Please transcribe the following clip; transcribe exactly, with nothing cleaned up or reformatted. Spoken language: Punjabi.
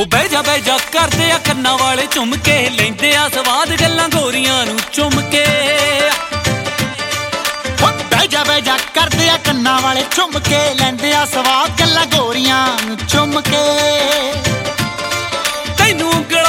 ਹੋ ਬਹਿ ਜਾ ਬਹਿ ਜਾ ਕਰਦੇ ਆ ਕੰਨਾਂ ਵਾਲੇ ਝੁੰਮ ਕੇ ਲੈਂਦੇ ਆ ਸਵਾਦ ਗੱਲਾਂ ਗੋਰੀਆਂ ਨੂੰ ਚੁੰਮ ਕੇ ਹੋ ਬਹਿ ਜਾ ਬਹਿ ਜਾ ਕਰਦੇ ਆ ਕੰਨਾਂ ਵਾਲੇ ਝੁੰਮ ਕੇ ਲੈਂਦੇ ਆ ਸਵਾਦ ਗੱਲਾਂ ਗੋਰੀਆਂ ਨੂੰ ਚੁੰਮ ਕੇ